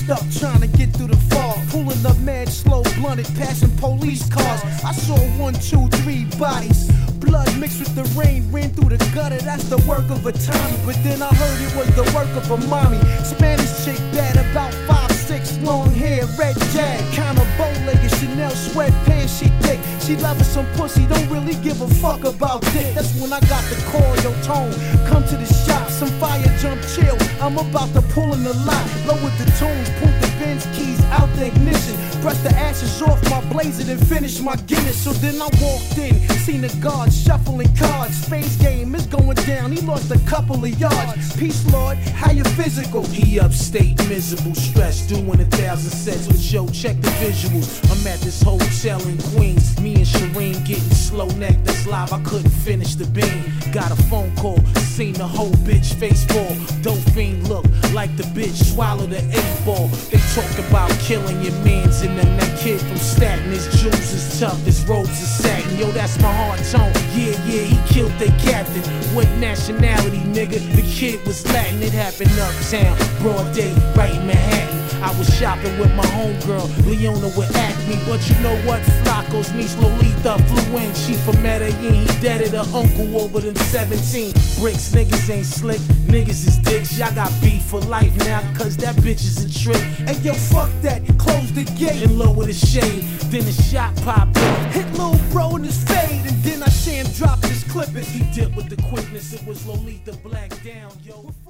up trying to get through the fog. Pulling up mad slow, blunted, passing police cars. I saw 1, 2, 3 bodies. Blood mixed with the rain ran through the gutter. That's the work of a Tommy. But then I heard it was the work of a mommy. Spanish chick bad, about 5'6", long hair, red jag, kinda bow-legged, Chanel sweatpants, she thick. She loving some pussy, don't really give a fuck about dick. That's when I got the call, yo tone. Come to the shop, some fire jump chill. I'm about to pull in the lot, lower the tunes, pull the Benz keys out the ignition, brush the ashes off my blazer, then finish my Guinness. So then I walked in, seen the guard shuffling cards. Space game is going down, he lost a couple of yards. Peace, Lord, how you physical? He upstate, miserable, stressed, doing 1,000 sets with Joe. Check the visuals. I'm at this hotel in Queens. Me and Shireen getting slow neck. That's live. I couldn't finish the beam. Got a phone call. Seen the whole bitch face fall. Dope fiend look like the bitch swallowed the 8-ball. They talk about killing your mans and then that kid from Staten. His jewels is tough. His robes is satin. Yo, that's my heart tone. Yeah, he killed their captain. What nationality, nigga? The kid was Latin. It happened uptown, broad day, right in Manhattan. I was shopping with my homegirl, Leona with Acme. But you know what? Flacco's niece Lolita flew in. She from Medellin, he deaded her uncle over them 17 bricks. Niggas ain't slick, niggas is dicks. Y'all got beef for life now, cause that bitch is a trick. Hey yo, fuck that, close the gate and lower the shade. Then the shot popped up, hit little bro in his fade. And then I see him drop his clipping. He dipped with the quickness, it was Lolita Black down, yo.